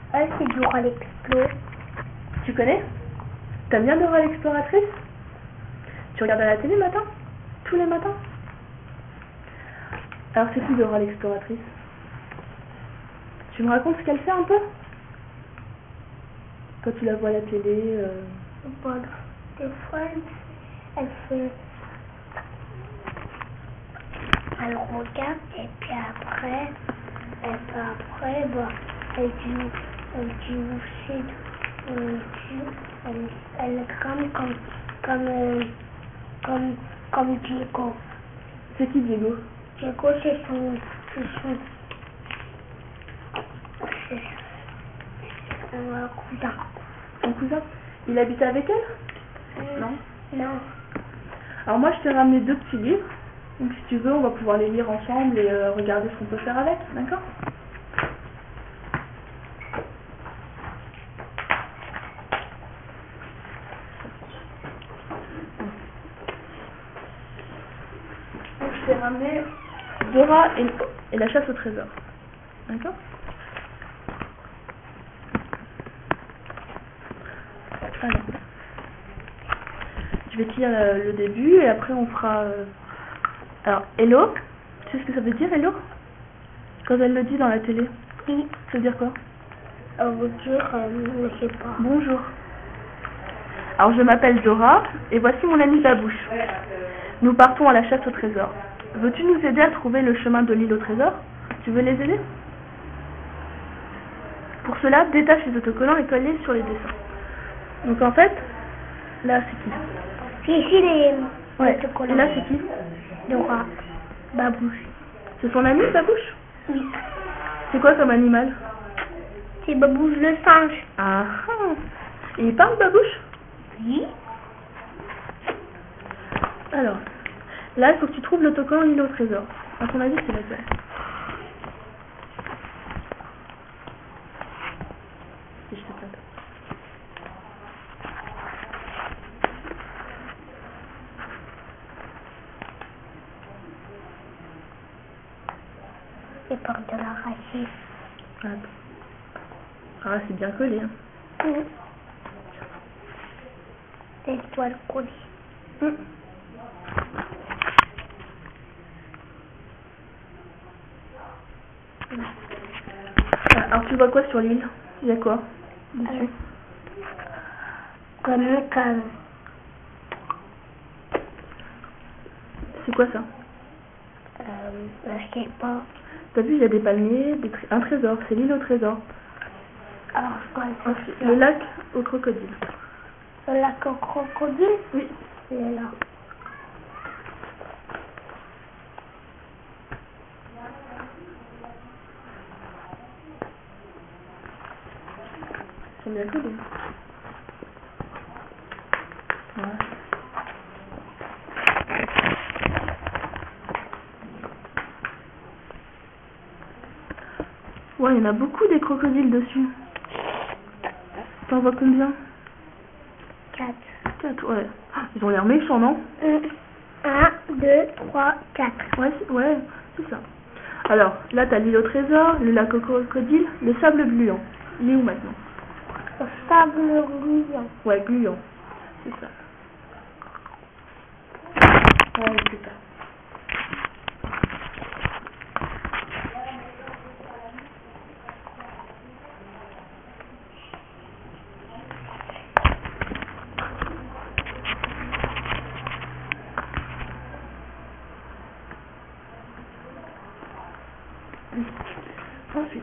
Ah, c'est Dora l'Explo. Tu connais? T'aimes bien Dora l'exploratrice? Tu regardes à la télé le matin? Tous les matins? Alors c'est qui Dora l'exploratrice? Tu me racontes ce qu'elle fait un peu? Quand tu la vois à la télé Bon, des fois, elle fait... Elle regarde et puis après, bon, elle dit où c'est, elle grimpe comme Diego. C'est qui Diego? Diego, c'est son cousin. Son cousin? Il habite avec elle? Non? Non. Alors moi je t'ai ramené 2 petits livres. Donc si tu veux on va pouvoir les lire ensemble et regarder ce qu'on peut faire avec, d'accord? Donc je t'ai ramené Dora et la chasse au trésor, d'accord? Alors, je vais te lire le début et après on fera... Alors, hello, tu sais ce que ça veut dire, hello? Quand elle le dit dans la télé. Oui. Ça veut dire quoi? On veut dire, je sais pas. Bonjour. Alors, je m'appelle Dora et voici mon ami Babouche. Nous partons à la chasse au trésor. Veux-tu nous aider à trouver le chemin de l'île au trésor? Tu veux les aider? Pour cela, détache les autocollants et colle-les sur les dessins. Donc en fait, là c'est qui? C'est ici les Et là c'est qui? Dora. Babouche. C'est son ami Babouche? Oui. C'est quoi comme animal? C'est Babouche le singe. Ah ah. Et il parle Babouche? Oui. Alors, là il faut que tu trouves l'autocollant l'île au trésor. À ton avis c'est laquelle? Si je te prête. C'est par de l'arracher. Attends. Ah c'est bien collé. Hein. Oui. Laisse-toi le coller. Alors tu vois quoi sur l'île? Il y a quoi dessus? Comme une cave. C'est quoi ça? Je sais pas. T'as vu, il y a des palmiers, un trésor, c'est l'île au trésor. Alors, quoi, c'est Le lac au crocodile. Le lac au crocodile? Oui. Il est là. Ils sont bien collés. Ouais. Ouais, il y en a beaucoup des crocodiles dessus. T'en vois combien? 4. 4, ouais. Ils ont l'air méchants, non? 1, 2, 3, 4. Ouais, c'est ça. Alors, là, t'as l'île au trésor, le lac au crocodile, le sable gluant. Il est où maintenant? Le sable gluant. Ouais, gluant. C'est ça. Ouais, c'est ça. Ensuite,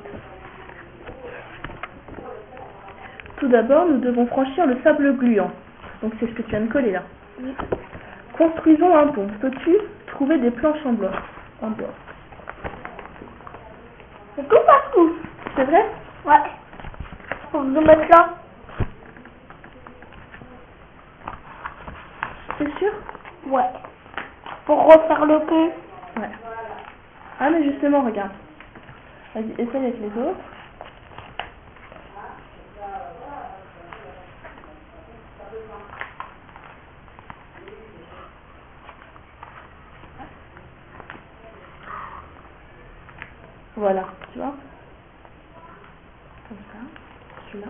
tout d'abord, nous devons franchir le sable gluant. Donc c'est ce que tu viens de coller là. Oui. Construisons un pont. Peux-tu trouver des planches en bois? C'est tout partout. C'est vrai? Ouais. Faut que je mette là. C'est sûr? Ouais. Pour refaire le pont. Ouais. Ah mais justement, regarde. Vas-y, essaye avec les autres. Voilà, tu vois? Comme ça. celui-là.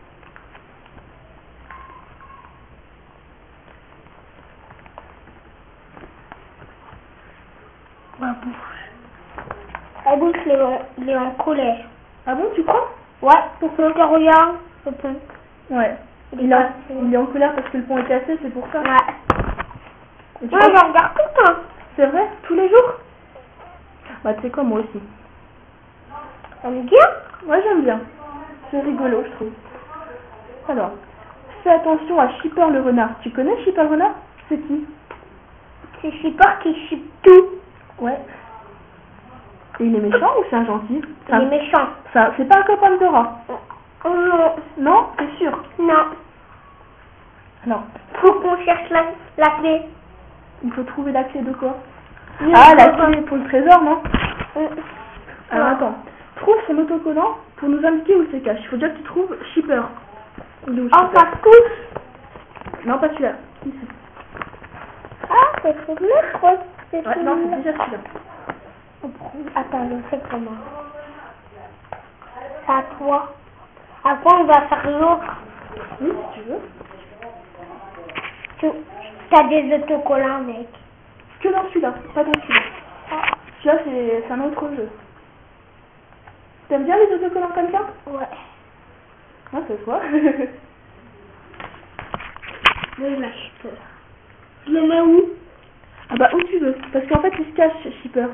Ma bouche. La bouche, il est en colère. Ah bon, tu crois? Ouais, pour que tu regardes le pont. Ouais. Il est en colère parce que le pont est cassé, c'est pour ça. Ouais. Et tu Ouais, vois- je regarde tout le temps. C'est vrai? Tous les jours? Bah, tu sais quoi, moi aussi. T'aimes bien? Moi, j'aime bien. C'est rigolo, je trouve. Alors, fais attention à Chipper le renard. Tu connais Chipper le renard? C'est qui? C'est Chipper qui chip tout. Ouais. Et il est méchant ou c'est un gentil? Il est méchant. Ça, c'est pas un copain de Dora? Oh non. Non? T'es sûr? Non. Alors, Faut qu'on cherche la clé. il faut trouver la clé de quoi? Oui, Ah, la faut- clé pour le trésor, non? Alors, Ouais. attends. Trouve son autocollant pour nous indiquer où il se cache. Il faut déjà que tu trouves Chipper. Il est où, Oh, Chipper? ça touche. Non, pas celui-là. Ici. Ah, c'est celui-là, je crois. C'est Ouais, non, celui-là. c'est déjà celui-là. Attends, je sais comment. C'est à toi. Après, on va faire l'autre. Oui, si tu veux. Tu as des autocollants, mec. Que dans celui-là, pas dans celui-là. Ah, Celui-là, c'est un autre jeu. T'aimes bien les autocollants comme ça? ouais. Ah, ça se voit. Oui, là, je peux. Je le mets où? Ah bah, où tu veux. Parce qu'en fait, il se cache, Chipper.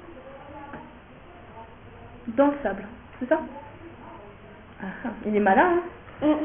Dans le sable. C'est ça? Ah, il est malin, hein? Mm.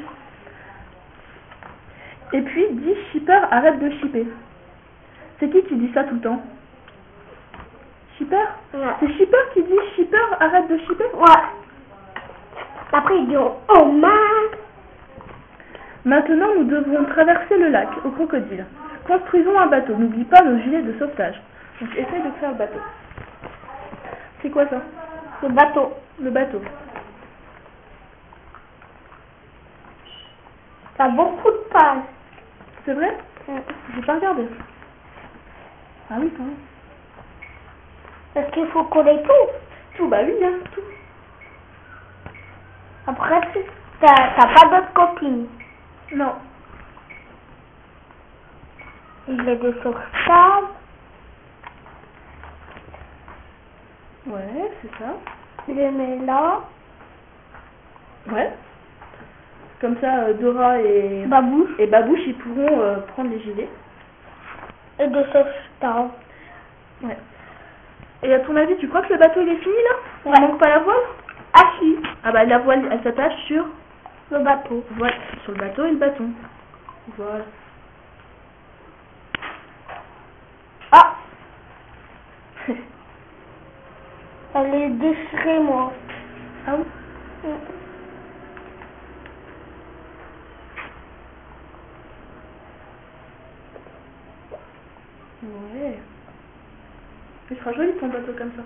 Et puis, dis Chipper, arrête de chipper. C'est qui dit ça tout le temps? Chipper? Ouais. C'est Chipper qui dit Chipper, arrête de chipper? Ouais. Après, il dit oh mince. Maintenant, nous devrons traverser le lac au crocodile. Construisons un bateau. N'oublie pas nos gilets de sauvetage. Donc, essaye de faire le bateau. C'est quoi ça? Le bateau. Le bateau. T'as beaucoup de pages. C'est vrai? Mm. J'ai pas regardé. Ah oui, quand même. Parce qu'il faut coller tout. Tout, bah oui, hein, tout. Après, t'as pas d'autres copines. Non. Il est de sauvetage. Ouais, c'est ça. Je le mets là. Ouais. Comme ça, Dora et Babouche. Babouche, ils pourront prendre les gilets. Et de sauvetage. Ouais. Et à ton avis, tu crois que le bateau il est fini là? Il Ouais. manque pas la voile? Ah si. Ah bah la voile, elle s'attache sur Le bateau. voilà, sur le bateau et le bâton. Voilà. Ah. Elle est déchirée, moi. Ah oui. Mm. Ouais. Il sera joli ton bateau comme ça.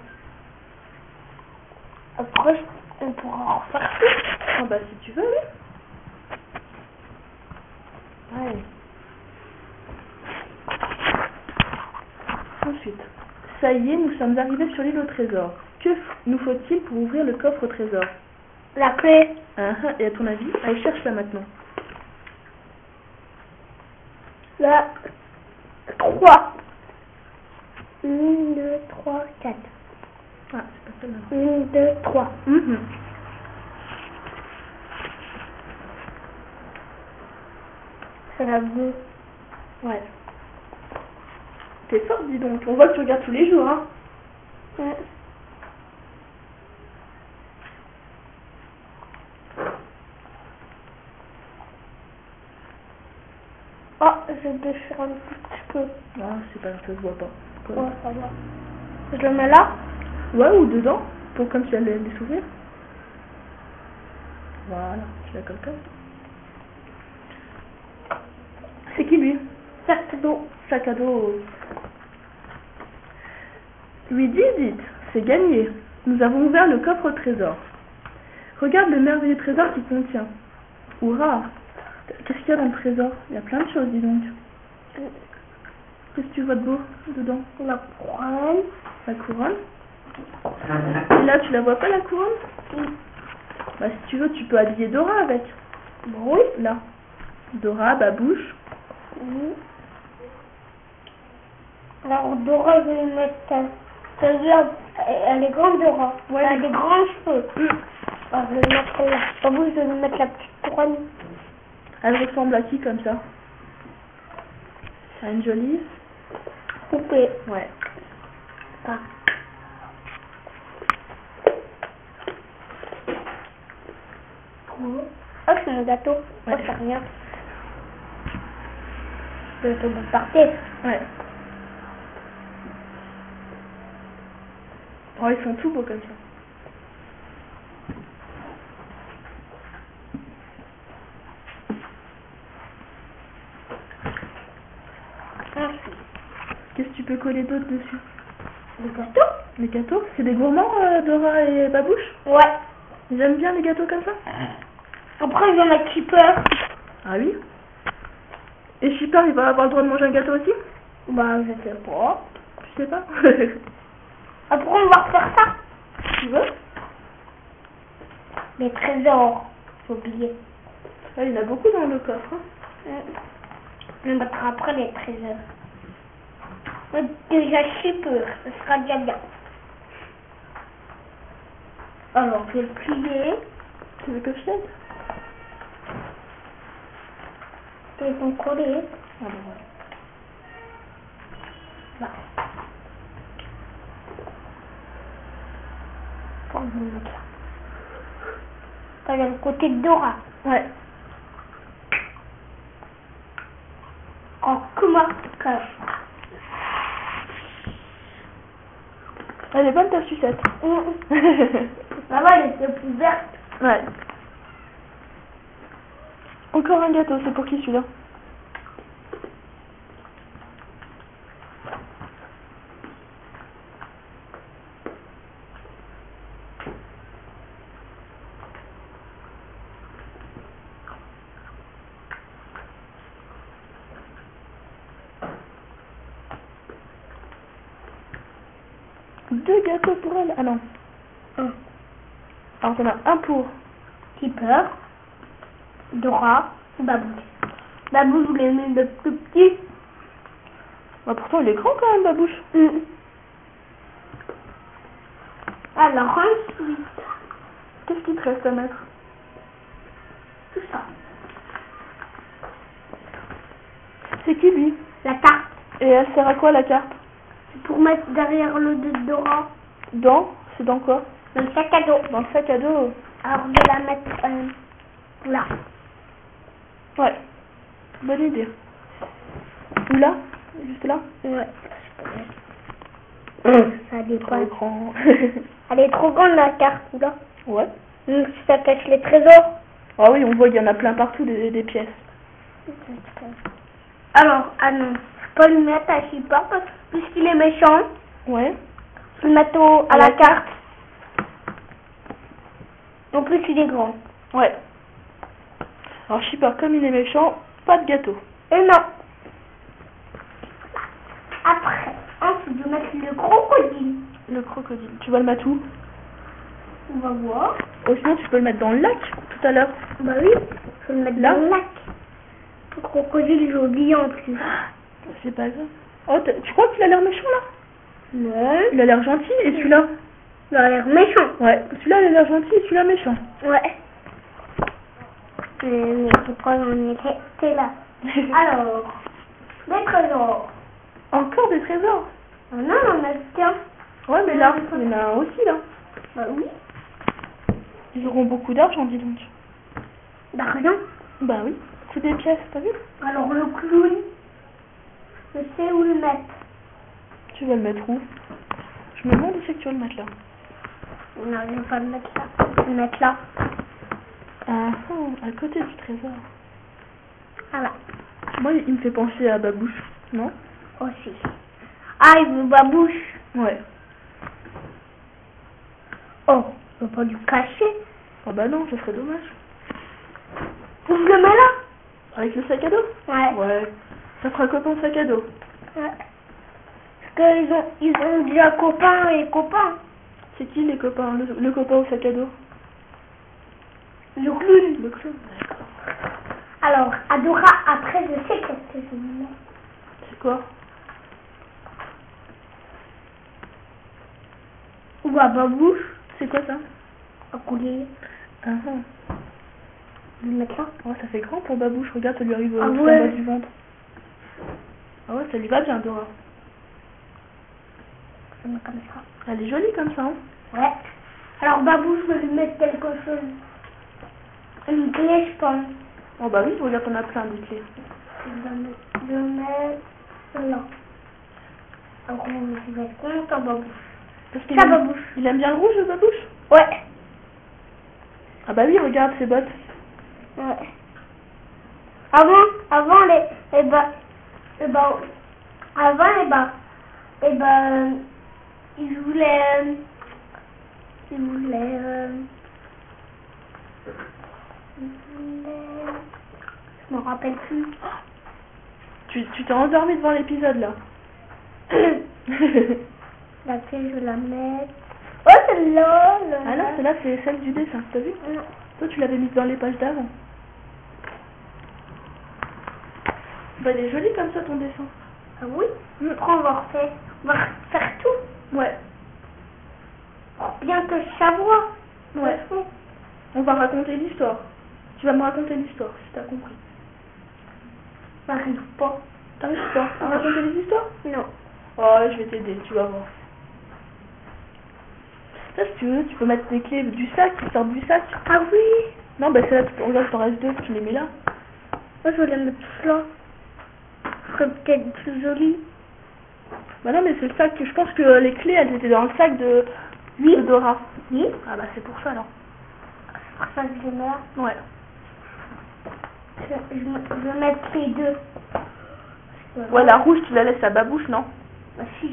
Après, on pourra en refaire tout. Ah bah si tu veux, oui. Ouais. Ensuite, ça y est, nous sommes arrivés sur l'île au trésor. Que nous faut-il pour ouvrir le coffre au trésor? La clé. Et à ton avis, allez, cherche-la maintenant. La 3. 1, 2, 3, 4. Ah, c'est pas celle-là. 1, 2, 3. C'est la bleue. Ouais. T'es forte, dis donc. On voit que tu regardes tous les jours, hein. Mm. Oh, je déchire un petit peu. Ah, c'est pas grave, ça se voit pas. Ouais, ça va. Je le mets là. Ouais, ou dedans, pour comme tu as les souvenirs. Voilà, tu la colles comme ça. C'est qui lui? Sac d'eau. Sac à dos. Lui dis, dites, c'est gagné. Nous avons ouvert le coffre au trésor. Regarde le merveilleux trésor qu'il contient. Hurrah! Qu'est-ce qu'il y a dans le trésor? Il y a plein de choses, dis donc. Qu'est-ce que tu vois de beau dedans? La couronne. La couronne. Et là, tu la vois pas, la couronne? Bah, si tu veux, tu peux habiller Dora avec. Bon, oui. Là. Dora, Babouche. Oui. Alors, Dora, je vais mettre celle-là. Elle est grande, Dora. Ouais, Elle a des grands cheveux. Alors, je vais le mettre là. Babouche, je vais lui mettre la petite couronne. Elle ressemble à qui comme ça? À une jolie? Poupée. Ouais. Ah. Oh, c'est mon gâteau. Ouais. Oh, c'est rien. Le gâteau de partir. Ouais. Oh, ils sont tout beaux comme ça. Qu'est-ce que tu peux coller d'autre dessus? Le gâteau? Les gâteaux? C'est des gourmands, Dora et Babouche? Ouais. Ils aiment bien les gâteaux comme ça? Après, il y en a qui peur. Ah oui? Et Shipper, il va avoir le droit de manger un gâteau aussi? Bah, je sais pas. Tu sais pas? Après, on va refaire ça. Tu veux? Les trésors. J'ai oublié. Ah, il y en a beaucoup dans le coffre. Hein. On mettra après les trésors. Mais déjà, Shipper, ce sera déjà bien. Alors, je vais le plier. Tu veux que je t'aide? Ils sont collés. Ah ben voilà. Là. Pour vous mettre là. Là, il y a le côté de Dora. Ouais. En marqueur. Elle est bonne ta sucette. Là-bas, elle était plus verte. Ouais. Encore un gâteau, c'est pour qui celui-là? Deux gâteaux pour elle? Ah non. Un. Alors on a un pour Skipper, Dora, Babouche. Babouche, je l'ai mis de plus petit. Bah pourtant il est grand quand même, Babouche. Alors ensuite, Qu'est-ce qu'il te reste à mettre? tout ça. C'est qui lui? La carte. Et elle sert à quoi la carte? C'est pour mettre derrière le dos de Dora. Dans? C'est dans quoi? Dans le sac à dos. Dans le sac à dos. Alors je vais la mettre là. Ouais. Bonne idée. Ou là? Juste là? Ouais. Ça Trop dépasse. grand. Elle est trop grande la carte là. Ouais. Ça cache les trésors. Ah oui, on voit qu'il y en a plein partout des pièces. Alors, ah non, je peux le mettre à Shipper parce que puisqu'il est méchant, Ouais. je le mets à la carte. En plus, il est grand. Ouais. Alors Shipper, comme il est méchant, pas de gâteau. Et non. Après, ensuite, je vais mettre le crocodile. Le crocodile. Tu vas le mettre où? On va voir. Ou sinon tu peux le mettre dans le lac tout à l'heure. Bah oui, je vais le mettre Là dans le lac. Le crocodile, j'ai oublié en plus. C'est pas grave. Oh, tu crois qu'il a l'air méchant là? Non. Il a l'air gentil et celui-là? Il a l'air méchant. Ouais. Celui-là il a l'air gentil et celui-là méchant. Ouais. Mais pourquoi on était là? Alors, les trésors. Encore des trésors? Oh non, on a qu'un. Ouais, mais là, il y en a un aussi là. Bah oui. Ils auront beaucoup d'argent, dis donc. D'argent. Bah oui. C'est des pièces, t'as vu? Alors le clown, je sais où le mettre. Tu vas le mettre où? Je me demande où c'est que tu vas le mettre là. Non, je vais pas le mettre là. Je vais le mettre là. Ah, à côté du trésor. Voilà. Moi, il me fait penser à Babouche, non? Aussi. Ah, il veut Babouche. Ouais. Oh, je vais pas lui cacher. Ah bah non, ce serait dommage. Je le mets là. Avec le sac à dos? Ouais. Ouais. Ça fera copain sac à dos. Ouais. Parce qu'ils ont déjà copains et copains. C'est qui les copains? Le copain au sac à dos? Le clown. Le clown, d'accord. Alors, Adora, après, je sais qu'est-ce que je vais mettre. C'est quoi? Ou à babouche. C'est quoi ça? À couler. Ah ah. Je vais mettre là. Oh, ça fait grand pour Babouche, regarde, ça lui arrive Ah tout en ouais. bas du ventre. Ah ouais, ça lui va bien, Dora. Je vais mettre comme ça. Elle est jolie comme ça, hein? Ouais. Alors, babouche, je vais lui mettre quelque chose. Une clé, je pense. Oh bah oui, regarde, on a plein de clés. Je vais mettre là. Alors, je vais être content, babouche. Parce qu'il Ça, aime, Babouche. il aime bien le rouge, le Babouche? Ouais. Ah bah oui, regarde ses bottes. Ouais. Avant il voulait, je me rappelle plus. Tu t'es endormi devant l'épisode là. La clé, je vais la mettre. Oh, celle-là. Ah non, celle-là c'est celle du dessin, t'as vu? Non. Toi tu l'avais mise dans les pages d'avant. Bah elle est jolie comme ça ton dessin. Ah oui? Après, on va refaire tout. Ouais. Bien que je savoir. Ouais. On va raconter l'histoire. Tu vas me raconter l'histoire, si t'as compris. J'arrive pas. T'arrives pas à raconter les histoires? Non. Oh, je vais t'aider, tu vas voir. Ça, si tu veux, tu peux mettre tes clés du sac, qui sortent du sac. Ah oui? Non, bah c'est là, regarde, t'en restes deux, tu les mets là. Moi, je vais les mettre tous là. Ce serait peut-être plus joli. Bah non, mais c'est le sac que je pense que les clés, elles étaient dans le sac de Dora. Oui? Ah bah c'est pour ça alors. C'est pour ça que je les mets là. Ouais. Je vais mettre les deux. Ouais, la rouge, tu la laisses à Babouche, non? Bah si.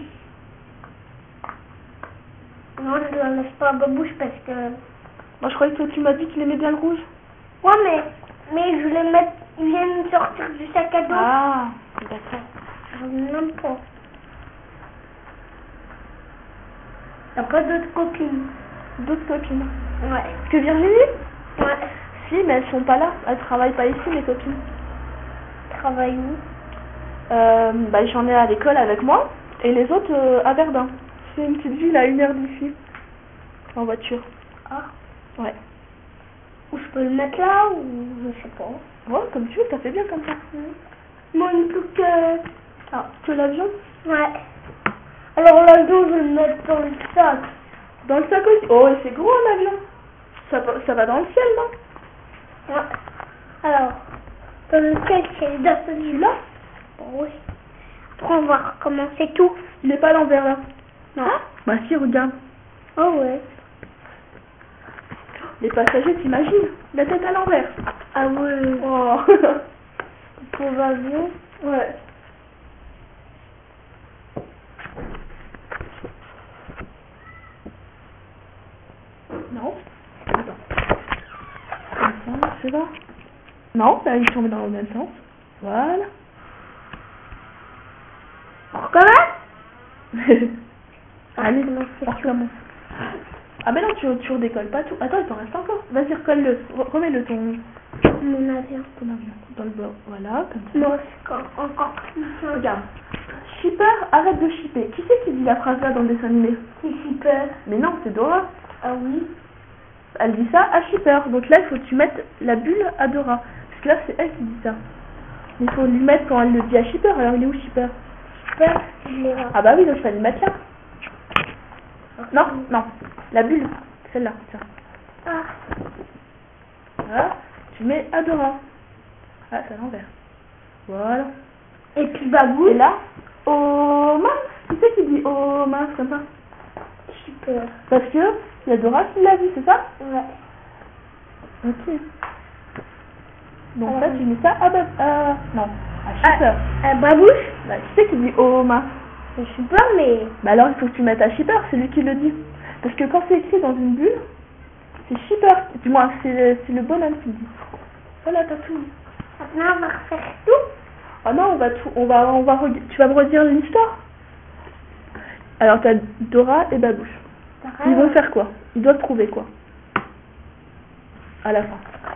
Non, je ne la laisse pas à babouche parce que... Moi, je croyais que tu m'as dit que tu aimais bien le rouge. Ouais, mais je les mets... Ils viennent sortir du sac à dos. Ah, d'accord. Je n'aime pas. T'as pas d'autres copines? D'autres copines. Ouais. Parce que Virginie? Ouais. Si, mais elles sont pas là. Elles travaillent pas ici, mes copines. Travaille où? Bah, j'en ai à l'école avec moi. Et les autres à Verdun. C'est une petite ville à 1 heure d'ici. En voiture. Ah. Ouais. Ou je peux le mettre là ou je sais pas. Ouais, comme tu veux, ça fait bien comme ça. Moi, il faut que... Ah, que l'avion? Ouais. Alors l'avion, je vais le mettre dans le sac. Dans le sac aussi? Oh, c'est gros un avion. Ça va dans le ciel, non? Ouais. Alors, dans lequel c'est dans celui-là? Oui. Après, on va recommencer tout. Il est pas à l'envers là. Non. Ah, bah si, regarde. Oh ouais. Les passagers, t'imagines? La tête à l'envers. Ah ouais. Oh. Pour l'avion. Ouais. Non. Attends. Comme ça, c'est là. Non, là, il tombe dans le même sens. Voilà. On recommence? Allez, on recommence. Ah ben non, tu redécolles pas tout. Attends, il t'en reste encore. Vas-y, recolle-le. Remets-le ton Mon avion. dans le bord. Voilà, comme ça. Non, c'est encore plus. Regarde. Shipper, arrête de shipper. Qui c'est qui dit la phrase là dans le dessin animé? C'est super. Mais non, c'est Dora. Ah oui. Elle dit ça à Shipper. Donc là, il faut que tu mettes la bulle à Dora. Parce que là, c'est elle qui dit ça. Il faut lui mettre quand elle le dit à Shipper. Alors, il est où Shipper? Super, je l'ai là. Ah bah oui, donc il fallait le mettre là. Non, non. La bulle. Celle-là, tiens. Ah. Voilà. Tu mets à Dora. Ah, c'est à l'envers. Voilà. Et puis babou. Et là, oh mince. Qui c'est qui dit oh mince comme ça? Super. Parce que il y a Dora qui l'a dit, c'est ça? Ouais. Ok. Donc là, tu mets ça non, à Shipper. Babouche. Bah, qui c'est qui dit oh mince? C'est super, mais... Bah alors, il faut que tu mettes à Shipper, c'est lui qui le dit. Parce que quand c'est écrit dans une bulle, c'est Shipper, du moins, c'est le bonhomme qui le dit. Voilà, t'as tout. Maintenant, on va refaire tout. Ah non, tu vas me redire l'histoire. Alors, t'as Dora et Babouche. Ils vont faire quoi? Ils doivent trouver quoi? À la fin.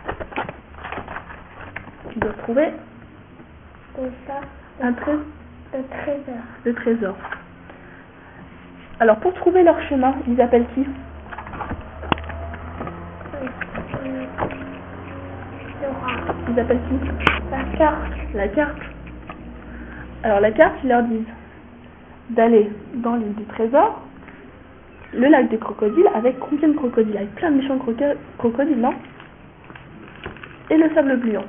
doivent trouver Et ça, un trésor. le trésor. Le trésor. Alors, pour trouver leur chemin, ils appellent qui? Dora. Ils appellent qui? La carte. La carte. Alors, la carte, ils leur disent d'aller dans l'île du trésor, le lac des crocodiles, avec combien de crocodiles? Avec plein de méchants crocodiles, non? Et le sable gluant.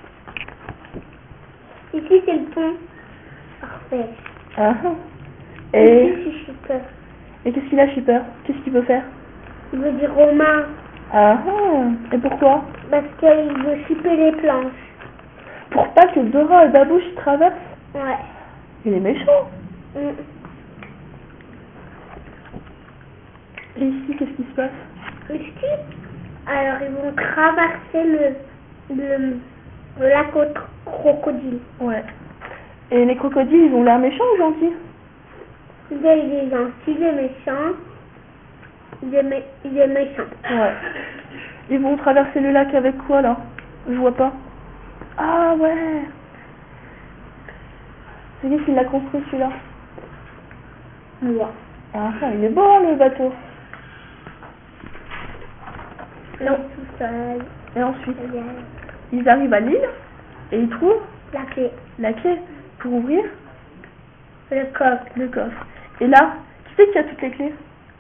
Ici, c'est le pont. Parfait. Ah, et Ici, c'est Shipper. et qu'est-ce qu'il a, Shipper? Qu'est-ce qu'il veut faire? Il veut dire Romain. Ah, et pourquoi? Parce qu'il veut chipper les planches. Pour pas que Dora et Babouche traversent? Ouais. Il est méchant. Mm. Et ici, qu'est-ce qui se passe? Ici, alors ils vont traverser le lac aux crocodiles. Ouais. Et les crocodiles, ils ont l'air méchants ou gentils? Il est gentil, il est méchant. Il est méchant. Ouais. Ils vont traverser le lac avec quoi, là? Je vois pas. Ah, ouais. C'est qui l'a construit, celui-là? Moi. Ah, il est beau, hein, le bateau. Non, tout seul. Et ensuite, Il y a ils arrivent à l'île et ils trouvent la clé. la clé pour ouvrir Le coffre. le coffre. Et là, qui c'est qui a toutes les clés?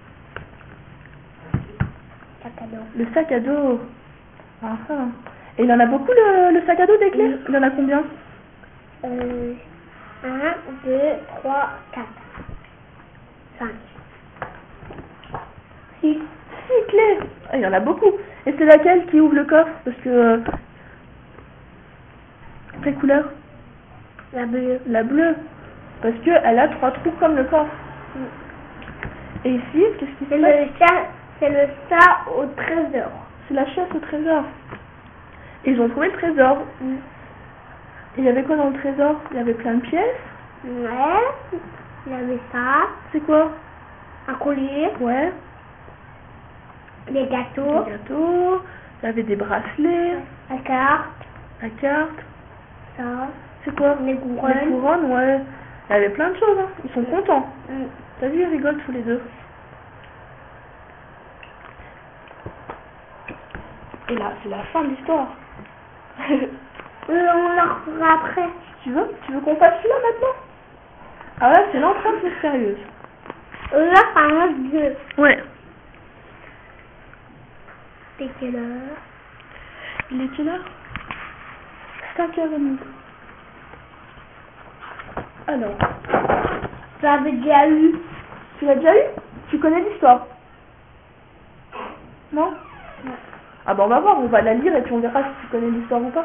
Sac à dos. Le sac à dos. Ah, ah. Et il en a beaucoup, le sac à dos des clés? Oui. Il en a combien? 1, 2, 3, 4, 5, 6. 6 clés. Ah, il y en a beaucoup. Et c'est laquelle qui ouvre le coffre? Parce que... quelle couleur? La bleue. La bleue. Parce que elle a 3 trous comme le coffre. Et ici, qu'est-ce qui se passe? C'est le chat au trésor. C'est la chasse au trésor. Et ils ont trouvé le trésor. Et il y avait quoi dans le trésor? Il y avait plein de pièces. Ouais. Il y avait ça. C'est quoi? Un collier. Ouais. Des gâteaux. Des gâteaux. Il y avait des bracelets. La carte. La carte. Ça. C'est quoi? Les couronnes. Les couronnes, ouais. Il y avait plein de choses, hein. Ils sont contents. Mm. T'as vu, ils rigolent tous les deux. Et là, c'est la fin de l'histoire. On leur fera après. Tu veux qu'on fasse celui-là maintenant? Ah là, c'est l'empreinte mystérieuse. Là, par exemple, 2. Ouais. C'est quelle heure? Il est quelle heure? 5h30. Alors, J'avais déjà eu. tu l'as déjà eu? Tu connais l'histoire? Non? Non. Ah bah on va voir, on va la lire et puis on verra si tu connais l'histoire ou pas.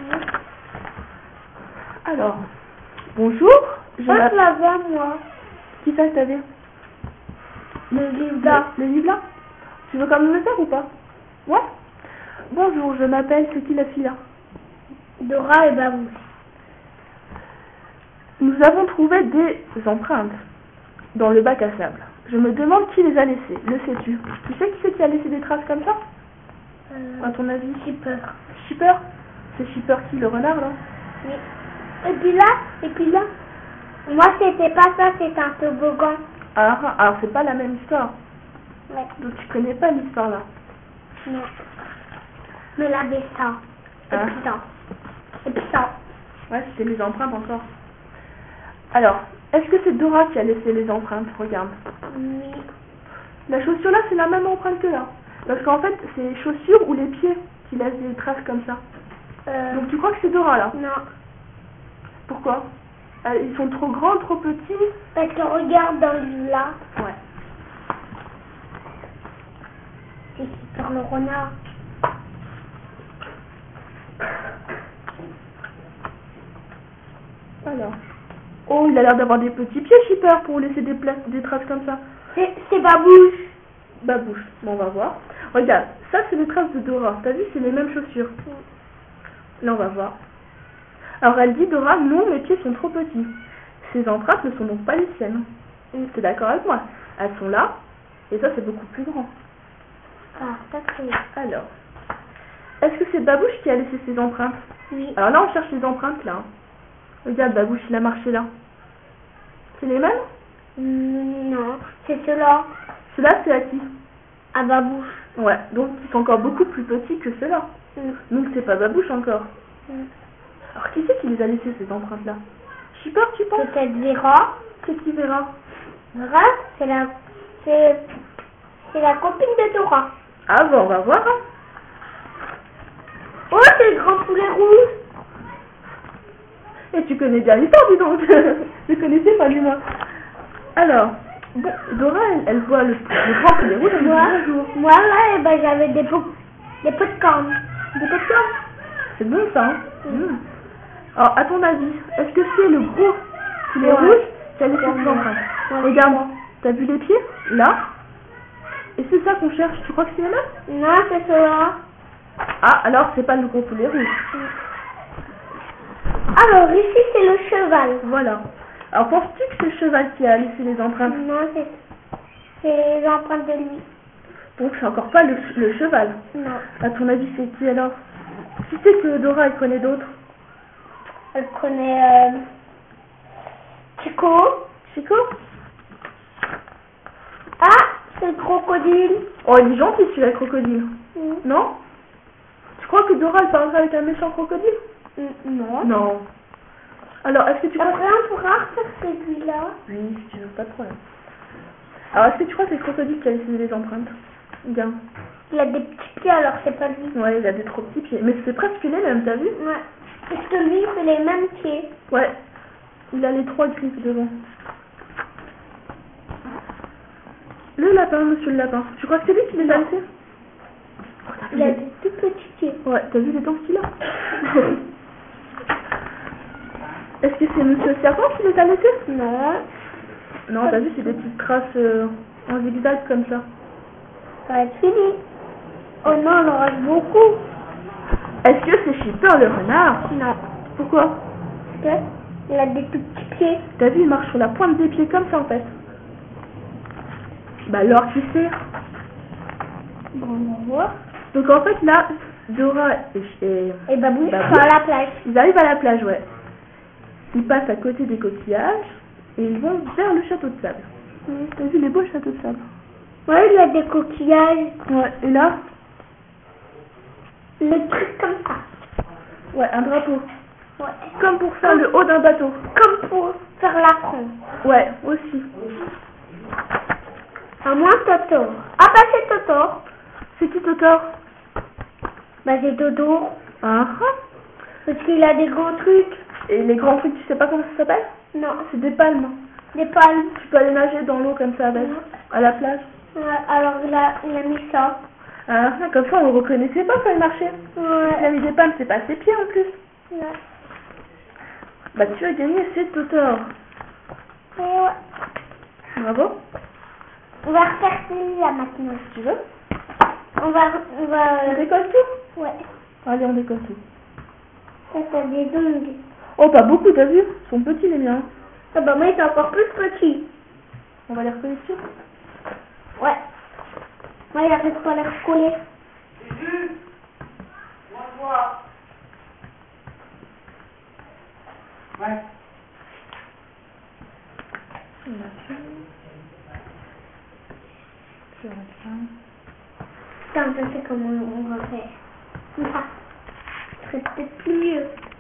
Alors, bonjour, je Moi, je m'appelle... l'avais, moi. Qui ça que t'avais? Le livre là. Le livre là? Tu veux quand même le faire ou pas? Ouais? Bonjour, je m'appelle... C'est qui la fille là? Dora et Babouche. Nous avons trouvé des empreintes dans le bac à sable. Je me demande qui les a laissées. Le sais-tu? Tu sais qui c'est qui a laissé des traces comme ça? À ton avis? Shipper. Shipper? C'est Shipper qui, le renard là? Oui. Et puis là, moi c'était pas ça, c'était un toboggan. Ah, alors c'est pas la même histoire. Ouais. Donc tu connais pas l'histoire là. Non. Mais là, avait ça. Et Ah. puis ça. Et puis ça. Ouais, c'était les empreintes encore. Alors, est-ce que c'est Dora qui a laissé les empreintes? Regarde. Oui. La chaussure là, c'est la même empreinte que là. Parce qu'en fait, c'est les chaussures ou les pieds qui laissent des traces comme ça. Donc tu crois que c'est Dora là? Non. Pourquoi? Ils sont trop grands, trop petits? Parce que regarde dans le là. Ouais. C'est sur le renard. Alors. Oh, il a l'air d'avoir des petits pieds, Shipper, pour laisser des traces comme ça. C'est Babouche. Babouche. Bon, on va voir. Regarde, ça c'est les traces de Dora. T'as vu, c'est les mêmes chaussures. Là, on va voir. Alors, elle dit, Dora, non, mes pieds sont trop petits. Ces empreintes ne sont donc pas les siennes. T'es d'accord avec moi? Elles sont là, et ça, c'est beaucoup plus grand. Ah, ça c'est. Alors, est-ce que c'est Babouche qui a laissé ses empreintes? Oui. Alors là, on cherche les empreintes, là. Regarde, Babouche, il a marché là. C'est les mêmes? Non, c'est ceux-là. Ceux-là, c'est à qui? À Babouche. Ouais, donc ils sont encore beaucoup plus petits que ceux-là. Donc c'est pas Babouche encore. Alors qui c'est qui les a laissés, ces empreintes-là? Shipper, tu penses? Peut-être Vera. C'est qui Vera? Vera, c'est la copine de Dora. Ah bon, on va voir. Hein. Oh, c'est le grand poulet rouge. Et tu connais bien l'histoire, dis donc. Je connaissais pas, lui, moi. Alors, bon, Dora, elle voit le grand poulet rouge, elle me dit bonjour. Moi, là, ben, j'avais des pots de cornes. Des pots de cornes? C'est bon, ça, hein. Alors, à ton avis, est-ce que c'est le gros poulet rouge qui a laissé ses empreintes? Regarde, t'as vu les pieds? Là. Et c'est ça qu'on cherche. Tu crois que c'est les mêmes? Non, c'est cela. Ah, alors c'est pas le gros poulet rouge. Alors, ici, c'est le cheval. Voilà. Alors, penses-tu que c'est le cheval qui a laissé les empreintes? Non, c'est les empreintes de lui. Donc, c'est encore pas le cheval. Non. À ton avis, c'est qui alors? Qui c'est que Dora, elle connaît d'autres? Elle connaît Chico. Chico? Ah, c'est le crocodile. Oh, il est gentil celui-là, le crocodile. Non? Tu crois que Dora, elle parlerait avec un méchant crocodile? Non. Non. Alors, est-ce que tu crois... Après, on pourra refaire celui-là. Oui, si tu veux, pas de problème. Alors, est-ce que tu crois que c'est le crocodile qui a laissé les empreintes? Bien. Il a des petits pieds, alors c'est pas lui. Ouais, il a des trop petits pieds. Mais c'est presque les mêmes, t'as vu? Ouais. Parce que lui, il fait les mêmes pieds. Ouais. Il a les 3 griffes devant. Le lapin, monsieur le lapin. Tu crois que c'est lui qui les a laissés? Il a des tout petits pieds. Ouais, t'as vu les dents qu'il a? Est-ce que c'est monsieur le serpent qui les a laissés? Non. Non, t'as vu, c'est des petites traces en zigzag comme ça. Ça va être fini. Oh non, il en reste beaucoup. Est-ce que c'est Shipper le renard? Non. Pourquoi? Parce qu'il a des tout petits pieds. T'as vu, il marche sur la pointe des pieds comme ça en fait. Bah alors, qui c'est? Bon, on va voir. Donc en fait là, Dora Et Babouche sont à la plage. ils arrivent à la plage, ouais. Ils passent à côté des coquillages et ils vont vers le château de sable. T'as vu les beaux châteaux de sable? Ouais, il y a des coquillages. Ouais, et là? Le truc comme ça. Ouais, un drapeau. Ouais. Comme pour faire le haut d'un bateau. Comme pour faire l'affront. Ouais, aussi. À moins Toto. Ah bah c'est Toto. C'est qui Totor? Bah c'est Toto. Ah. Parce qu'il a des gros trucs. Et les grands trucs, tu sais pas comment ça s'appelle? Non. C'est des palmes. Des palmes. Tu peux aller nager dans l'eau comme ça avec, à la plage. Ouais, alors il a mis ça. Ah, comme ça on le reconnaissait pas quand il marchait. Ouais. Il a mis des palmes, c'est pas ses pieds en plus. Ouais. Bah tu as gagné, c'est Totor. Et ouais. Bravo. On va refaire celui-là maintenant. Tu veux? On va... On décolle tout? Ouais. Allez, on décolle tout. Ça, c'est des ongles. Oh, pas beaucoup, t'as vu? Ils sont petits les miens. Ah bah moi, ils sont encore plus petits. On va les recoller dessus? Ouais. Moi, j'arrive pas à les recoller. Ouais. Putain, je sais comment on va faire. Ça serait peut-être plus mieux.